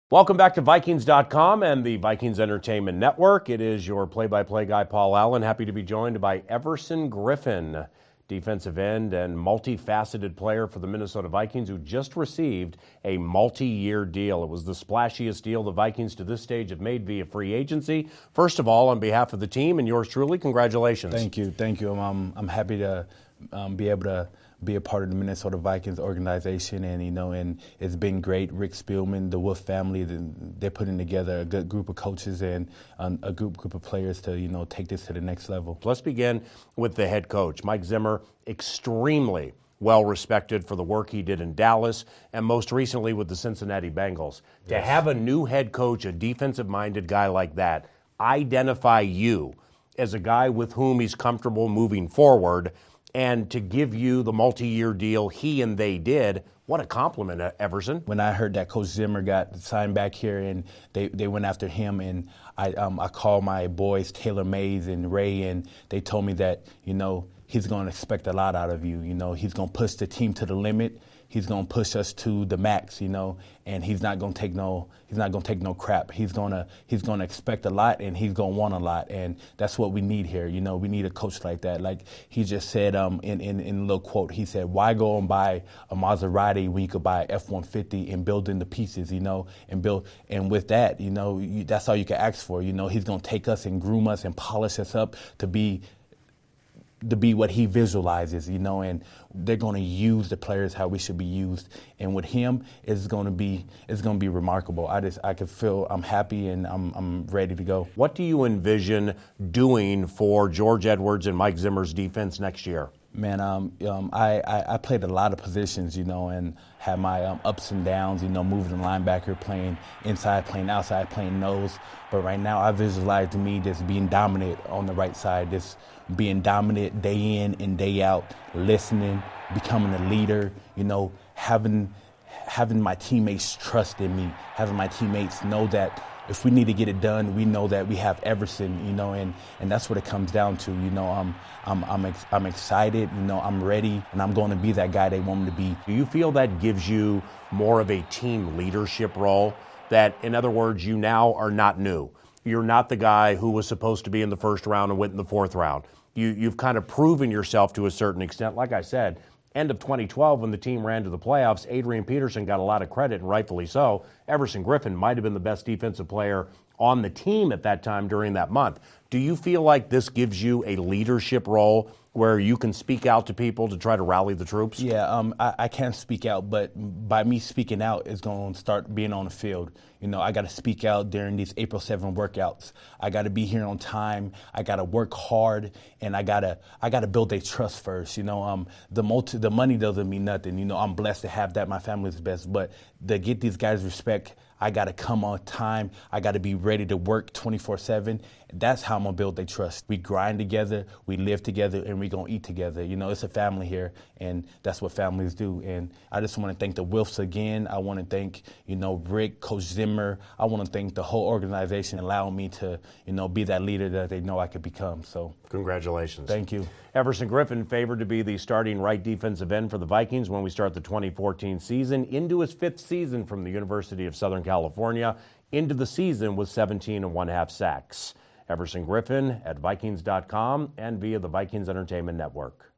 Welcome back to Vikings.com and the Vikings Entertainment Network. It is your play-by-play guy, Paul Allen. Happy to be joined by Everson Griffen, defensive end and multifaceted player for the Minnesota Vikings, who just received a multi-year deal. It was the splashiest deal the Vikings to this stage have made via free agency. First of all, on behalf of the team and yours truly, congratulations. Thank you. I'm happy to be able to be a part of the Minnesota Vikings organization, and it's been great. Rick Spielman, the Wolf family, they're putting together a good group of coaches and a group of players to take this to the next level. Let's begin with the head coach, Mike Zimmer, extremely well respected for the work he did in Dallas and most recently with the Cincinnati Bengals. Yes. To have a new head coach, a defensive-minded guy like that, identify you as a guy with whom he's comfortable moving forward, and to give you the multi-year deal he and they did, what a compliment, Everson. When I heard that Coach Zimmer got signed back here and they went after him, and I called my boys Taylor Mays and Ray, and they told me that, he's going to expect a lot out of you. He's going to push the team to the limit. He's going to push us to the max, and he's not going to take no crap. He's going to expect a lot, and he's going to want a lot, and that's what we need here. We need a coach like that. Like he just said in a little quote, he said, "Why go and buy a Maserati when you could buy an F-150 and build in the pieces, and build, and with that, that's all you can ask for. He's going to take us and groom us and polish us up to be what he visualizes, and they're going to use the players how we should be used. And with him, it's going to be remarkable. I can feel I'm happy and I'm ready to go. What do you envision doing for George Edwards and Mike Zimmer's defense next year? Man, I played a lot of positions, and had my ups and downs, moving the linebacker, playing inside, playing outside, playing nose. But right now, I visualize to me just being dominant on the right side, just being dominant day in and day out, listening, becoming a leader, having my teammates trust in me, having my teammates know that if we need to get it done, we know that we have Everson, and that's what it comes down to. I'm excited, I'm ready, and I'm going to be that guy they want me to be. Do you feel that gives you more of a team leadership role? That, in other words, you now are not new. You're not the guy who was supposed to be in the first round and went in the fourth round. You've kind of proven yourself to a certain extent. Like I said, end of 2012, when the team ran to the playoffs, Adrian Peterson got a lot of credit, and rightfully so. Everson Griffen might have been the best defensive player on the team at that time during that month. Do you feel like this gives you a leadership role where you can speak out to people to try to rally the troops? Yeah, I can speak out, but by me speaking out, it's going to start being on the field. I got to speak out during these April 7 workouts. I got to be here on time. I got to work hard, and I got to build their trust first. The money doesn't mean nothing. I'm blessed to have that. My family's best, but to get these guys respect, I got to come on time. I got to be ready to work 24/7. That's how I'm going to build their trust. We grind together, we live together, and we're going to eat together. It's a family here, and that's what families do. And I just want to thank the Wilfs again. I want to thank, Rick, Coach Zimmer. I want to thank the whole organization allowing me to, be that leader that they know I could become. So congratulations. Thank you. Everson Griffen favored to be the starting right defensive end for the Vikings when we start the 2014 season, into his 5th season from the University of Southern California, into the season with 17.5 sacks. Everson Griffen at Vikings.com and via the Vikings Entertainment Network.